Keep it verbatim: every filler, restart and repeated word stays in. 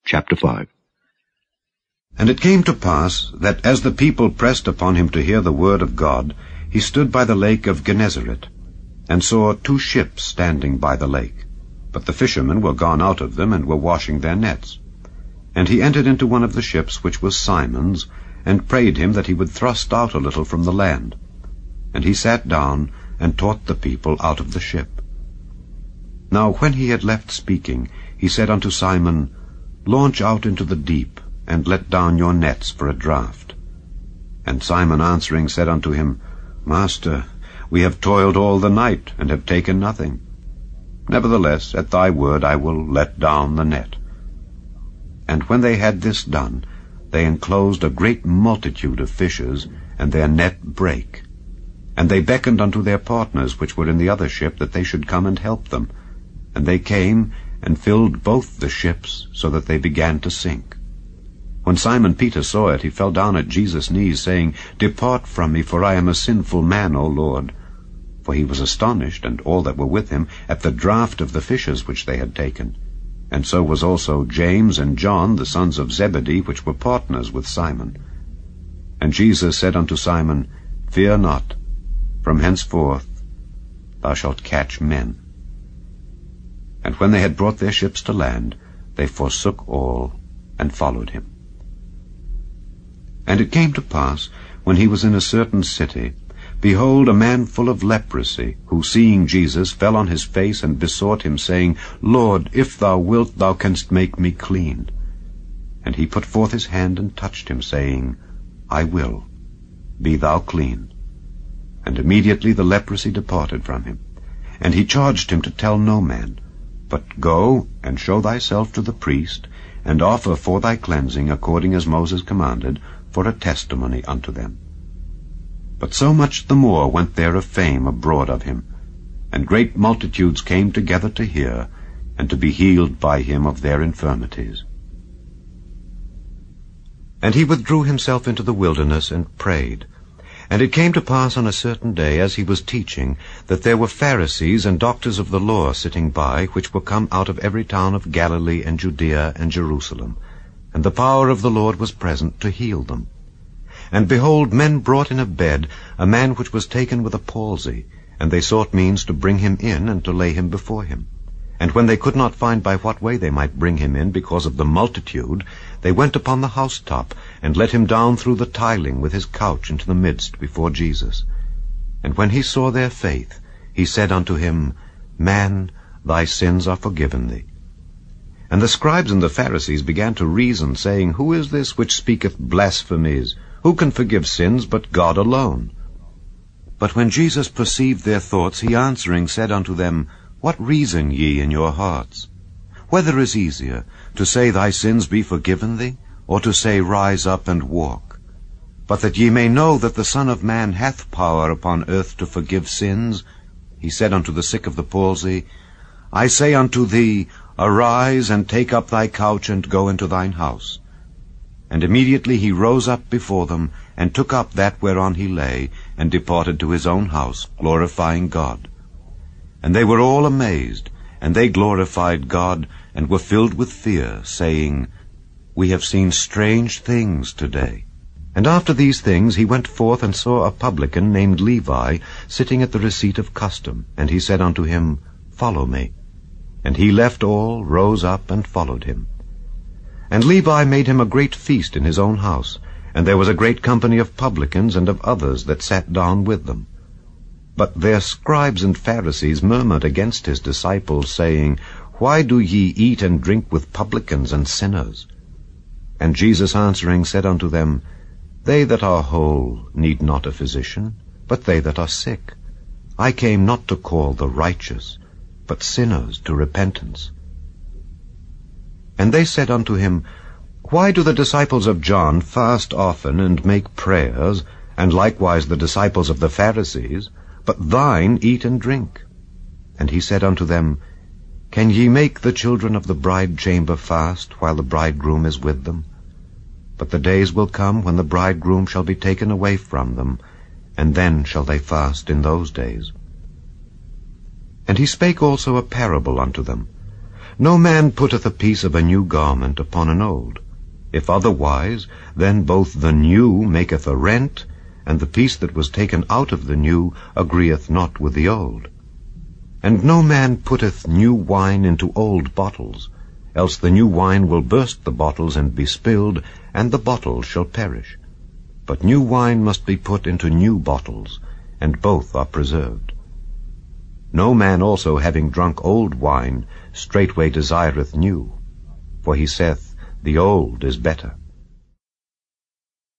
Chapter five. And it came to pass, that as the people pressed upon him to hear the word of God, he stood by the lake of Gennesaret, and saw two ships standing by the lake. But the fishermen were gone out of them, and were washing their nets. And he entered into one of the ships, which was Simon's, and prayed him that he would thrust out a little from the land. And he sat down, and taught the people out of the ship. Now when he had left speaking, he said unto Simon, Launch out into the deep, and let down your nets for a draught. And Simon answering said unto him, Master, we have toiled all the night, and have taken nothing. Nevertheless, at thy word I will let down the net. And when they had this done, they enclosed a great multitude of fishes, and their net brake. And they beckoned unto their partners which were in the other ship, that they should come and help them. And they came, and filled both the ships, so that they began to sink. When Simon Peter saw it, he fell down at Jesus' knees, saying, Depart from me, for I am a sinful man, O Lord. For he was astonished, and all that were with him, at the draught of the fishes which they had taken. And so was also James and John, the sons of Zebedee, which were partners with Simon. And Jesus said unto Simon, Fear not, from henceforth thou shalt catch men. And when they had brought their ships to land, they forsook all, and followed him. And it came to pass, when he was in a certain city, behold, a man full of leprosy, who, seeing Jesus, fell on his face, and besought him, saying, Lord, if thou wilt, thou canst make me clean. And he put forth his hand, and touched him, saying, I will, be thou clean. And immediately the leprosy departed from him. And he charged him to tell no man, but go, and show thyself to the priest, and offer for thy cleansing, according as Moses commanded, for a testimony unto them. But so much the more went there a fame abroad of him, and great multitudes came together to hear, and to be healed by him of their infirmities. And he withdrew himself into the wilderness, and prayed. And it came to pass on a certain day, as he was teaching, that there were Pharisees and doctors of the law sitting by, which were come out of every town of Galilee and Judea and Jerusalem. And the power of the Lord was present to heal them. And behold, men brought in a bed a man which was taken with a palsy, and they sought means to bring him in, and to lay him before him. And when they could not find by what way they might bring him in, because of the multitude, they went upon the housetop, and let him down through the tiling with his couch into the midst before Jesus. And when he saw their faith, he said unto him, Man, thy sins are forgiven thee. And the scribes and the Pharisees began to reason, saying, Who is this which speaketh blasphemies? Who can forgive sins but God alone? But when Jesus perceived their thoughts, he answering said unto them, What reason ye in your hearts? Whether is easier, to say thy sins be forgiven thee, or to say rise up and walk? But that ye may know that the Son of Man hath power upon earth to forgive sins, he said unto the sick of the palsy, I say unto thee, Arise, and take up thy couch, and go into thine house. And immediately he rose up before them, and took up that whereon he lay, and departed to his own house, glorifying God. And they were all amazed, and they glorified God, and were filled with fear, saying, We have seen strange things today. And after these things he went forth, and saw a publican named Levi sitting at the receipt of custom. And he said unto him, Follow me. And he left all, rose up, and followed him. And Levi made him a great feast in his own house, and there was a great company of publicans and of others that sat down with them. But their scribes and Pharisees murmured against his disciples, saying, Why do ye eat and drink with publicans and sinners? And Jesus answering said unto them, They that are whole need not a physician, but they that are sick. I came not to call the righteous, but sinners to repentance. And they said unto him, Why do the disciples of John fast often and make prayers, and likewise the disciples of the Pharisees, but thine eat and drink? And he said unto them, Can ye make the children of the bride chamber fast, while the bridegroom is with them? But the days will come when the bridegroom shall be taken away from them, and then shall they fast in those days. And he spake also a parable unto them. No man putteth a piece of a new garment upon an old. If otherwise, then both the new maketh a rent, and the piece that was taken out of the new agreeth not with the old. And no man putteth new wine into old bottles, else the new wine will burst the bottles and be spilled, and the bottles shall perish. But new wine must be put into new bottles, and both are preserved. No man also, having drunk old wine, straightway desireth new, for he saith, The old is better.